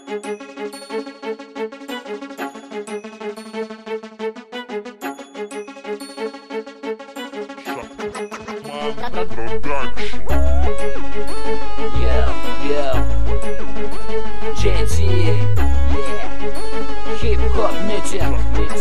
JT, хип-хоп митинг.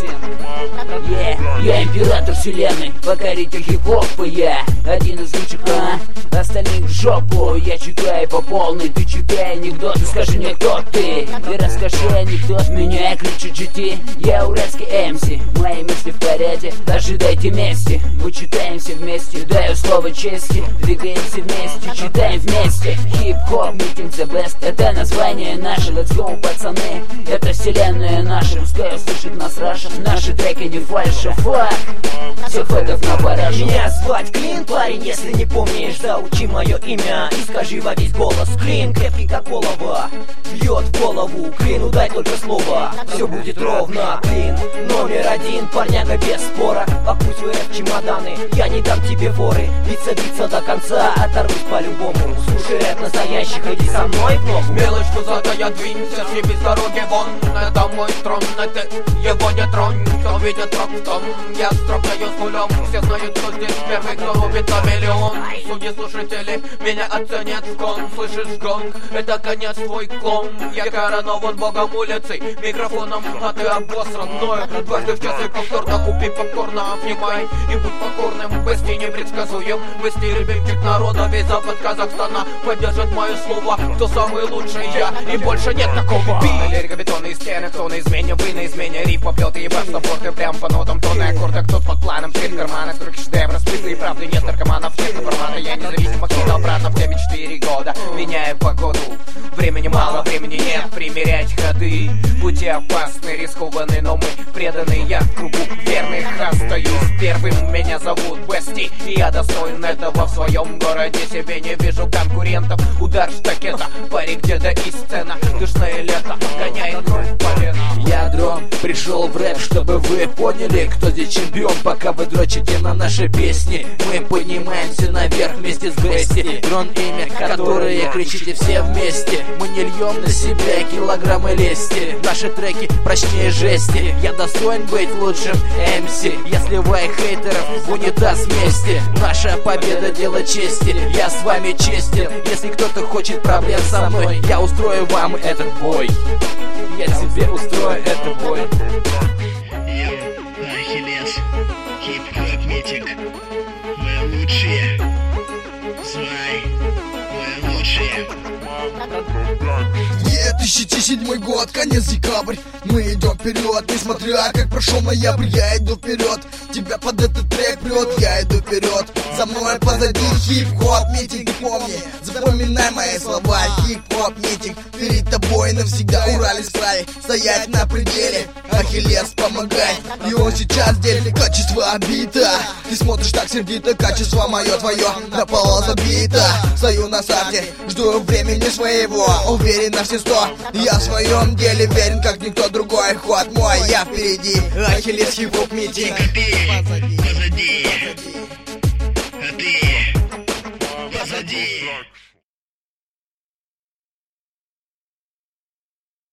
Я император вселенной, покоритель хип-хопа. Я один из лучших, остальных в жопу. Я читаю по полной, ты читай анекдоты. Скажи мне, кто ты, и расскажи анекдот. Меня кричит GT, я уральский MC. Мои мысли в порядке, ожидайте мести. Мы читаемся вместе, даю слово чести. Двигаемся вместе, читаем вместе. Хип-хоп митинг the best, это название наше. Let's go, пацаны, это вселенная наша. Пускай услышит нас Раша, наши треки не фальша. Фак, всех фэков на парашу. Меня звать Клин, парень, если не помнишь, заучи мое имя и скажи во весь голос. Клин, крепкий как олово, бьет в голову. Клину дай только слово, все будет ровно. Клин, номер один, парняга без спора. Пакуй свой рэп в чемоданы, я не дам тебе форы. Биться до конца, оторвусь по-любому. Слушай рэп настоящих, иди со мной в ногу. Мелочь пузатая, двинься, съеби с дороги вон. Это мой трон, ты его не тронь. Кто видит рок в том, я строгаю с нулем. Все знают, кто здесь первый, кто рубит на миллион. Судьи, слушатели, меня оценят в кон. Слышишь гонг, это конец твой клон. Я коронован богом улицы, микрофоном, а ты обосран мною. Дважды в час и повторно купи попкорна, обнимай и будь покорным. Бести непредсказуем, Бести любимчик народа. Весь запад Казахстана поддержит мое слово. Кто самый лучший, я, и больше нет такого. Лирика, бетонные стены, кто на измене, вы на измене. Рип попьет и ебашь на борты, прям по нотам. Тонны аккорда, кто под планом, три в карманах. Строки шедевра, спицы и правды, нет наркоманов, нет формата. Я независимо кинул обратно в теме 4 года. Меняю погоду, времени мало, времени нет. Примерять ходы, пути опасны, рискованны, но мы преданы. Я в кругу верных остаюсь первым. Меня зовут Бести, и я достоин этого в своем городе. Себе не вижу конкурентов. Удар штакета, парик деда и сцена. Душное лето, гоняет кровь по венам. Я дрон, пришел в рэп, чтобы вы поняли, кто здесь чемпион. Пока вы дрочите на наши песни, мы поднимаемся наверх вместе с Бести. Дрон имя, которое кричите все вместе. Мы не льем на себя килограммы лести. Наши треки прочнее жести. Я достоин быть лучшим MC. Я сливаю хейтеров в унитаз вместе. Наша победа дело чести. Я с вами честен. Если кто-то хочет проблем со мной, я устрою вам этот бой. Я тебе устрою этот бой. Ахиллес, хип-хоп митинг. Мы лучшие. Знай, мы лучшие. 2007 год, конец декабрь. Мы идем вперед, несмотря как прошел ноябрь. Я иду вперед, тебя под этот трек прет. Я иду вперед, за мной позади хип-хоп митинг. И помни, запоминай мои слова. Хип-хоп митинг, перед тобой навсегда. Уралец край, стоять на пределе. Ахиллес, помогай, и он сейчас делит. Качество бита, ты смотришь так сердито. Качество мое, твое, на полу забито. Стою на старте, жду времени своего. Уверен на все 100, я в своем деле верен, как никто другой. Ход мой, я впереди. Ахиллес, хип-хоп митинг. Позади.